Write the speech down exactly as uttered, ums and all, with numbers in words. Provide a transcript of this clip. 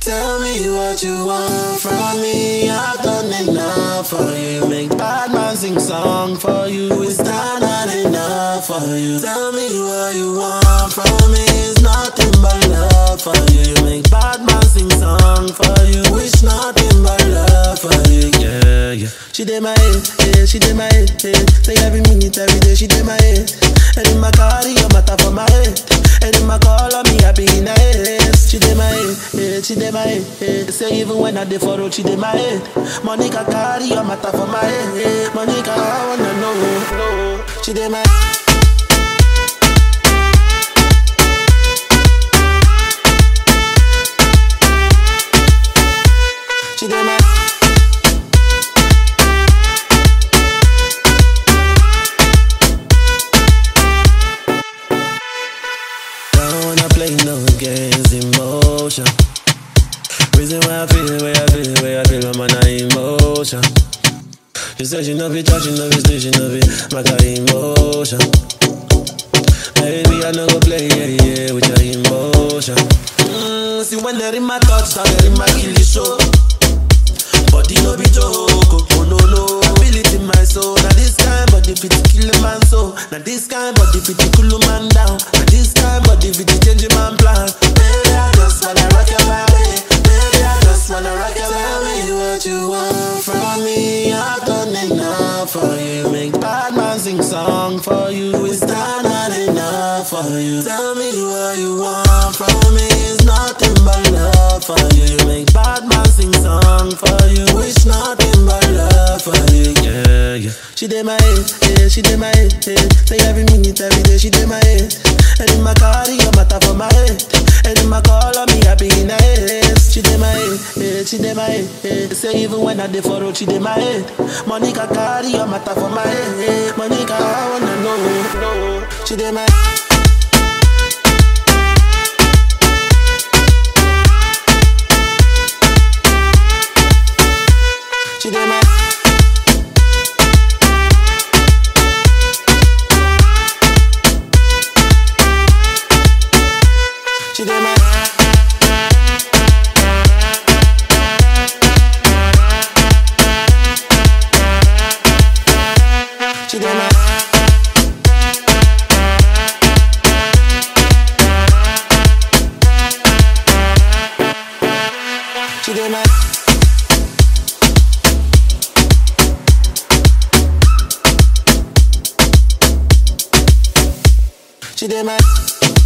Tell me what you want from me. I've done enough for you. Make bad man sing song for you. Is that not enough for you? Tell me what you want from me. It's nothing but love for you. You make bad man sing song for you. Wish nothing but love for you. Yeah, yeah. She did my head, yeah, she did my head, head. Say every minute, every day, she did my head. And in my car, you matter for my head. And in my call on me, I be in the head. She did my head, yeah, she did my head, head. Say even when I did for road, she did my head. Monica carry your matter for my head. Monica, I wanna know. She did my She did my Don't wanna play no games, emotion. Reason why I feel the way I feel, the way I feel, I'm on emotion. She said she know be touch, she know be still, she know be my kind of emotion. Baby, I know go play, yeah, yeah, with your emotion. Mm, see when they're in my touch, now they're in my kill show. Body no be joke, oh no no. I feel it in my soul. Now this kind body fit to kill a man so. Now this kind body fit to cool a man down. Now this kind body fit to change a man plan. Baby, I just wanna rock your body. Baby, I just wanna rock your body. Tell me what you want from me. I've done enough for you. Make bad man sing song for you. Is that not enough for you? Tell me what you want from me. It's nothing but love for you. You make bad man sing song for you. Wish nothing but love for you. Yeah, yeah. She did my head, yeah, she did my head, head. Say every minute, every day, she did my head. And in my car, you matter for my head. And in my call on me, I be in the head. She did my head, yeah, she did my head, head. Say even when I did for road, she did my head. Monica carry your matter for my head. Monica, I wanna know. She did my She did my She did my She did my She did my She did my